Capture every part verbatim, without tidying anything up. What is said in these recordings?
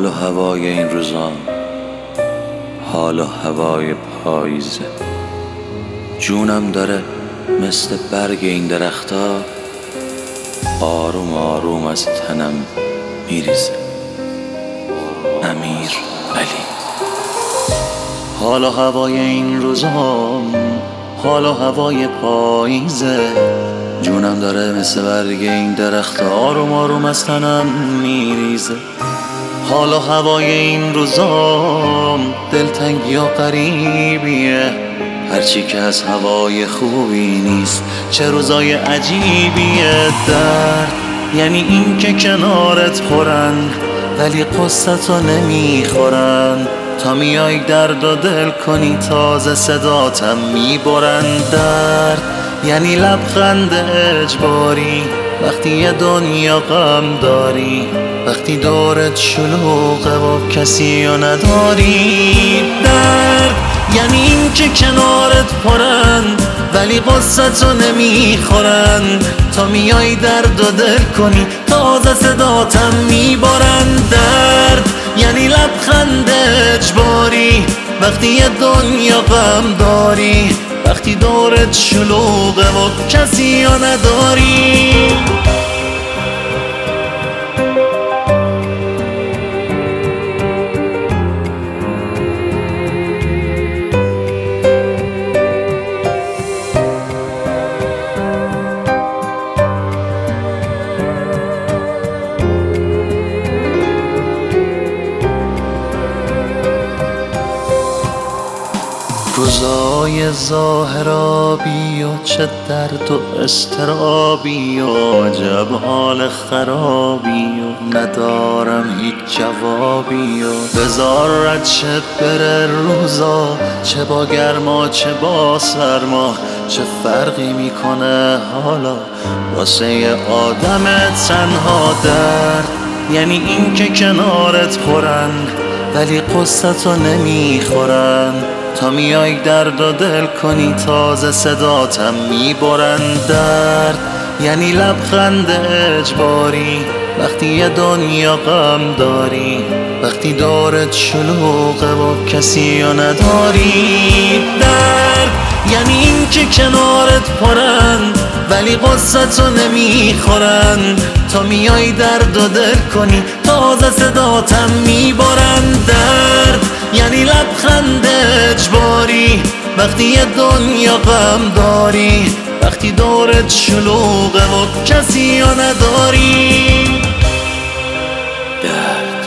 حال و هوای این روزان، حال و هوای پاییزه. جونم داره مثل برگ این درختا آروم آروم از تنم میریزه. امیر علی. حال و هوای این روزان، حال و هوای پاییزه. جونم داره مثل برگ این درخت آروم آروم از تنم میریزه. حال و هوای این روزام دلتنگی و غریبیه، هرچی که از هوای خوبی نیست چه روزای عجیبیه. درد یعنی این که کنارت پرن ولی قصتو نمیخورن، تا میای درد و دل کنی تازه صداتم میبرن. درد یعنی لبخند اجباری وقتی یه دنیا غم داری، وقتی دورت شلوغه و کسی رو نداری. درد یعنی این که کنارت پرن ولی قصتو نمیخورن، تا میای درد و دل کنی تازه صداتم میبرن. درد یعنی لبخند اجباری وقتی یه دنیا غم داری، وقتی دورت شلوغه و کسی رو نداری. روزای ظاهرابی و چه درد و استرابی و عجب حال خرابی و ندارم هیچ جوابی و بذار رد شه بره روزا، چه با گرما چه با سرما، چه فرقی میکنه حالا واسه یه آدم تنها. درد یعنی این که کنارت پرن ولی قصتو نمیخورن، تا میای درد و دل کنی تازه صداتم میبرن. درد یعنی لبخند اجباری وقتی یه دنیا غم داری، وقتی دورت شلوغه و کسی رو نداری. درد یعنی این که کنارت پرن ولی قصتو نمیخورن، تا میای درد و دل کنی تازه صداتم میبرن. درد یعنی لبخند اجباری وقتی یه دنیا غم داری، وقتی دورت شلوغه و کسی رو نداری. درد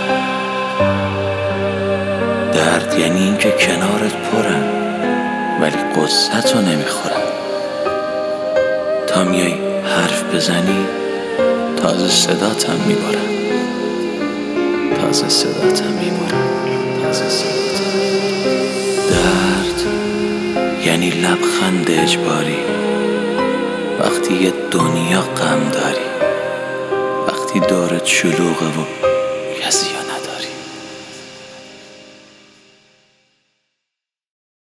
درد یعنی این که کنارت پرن ولی قصتو نمیخورن، تا میای حرف بزنی تازه صداتم میبرن، تازه صداتم میبرن، تازه صداتم. درد یعنی لبخند اجباری وقتی یه دنیا غم داری، وقتی دورت شلوغه و کسی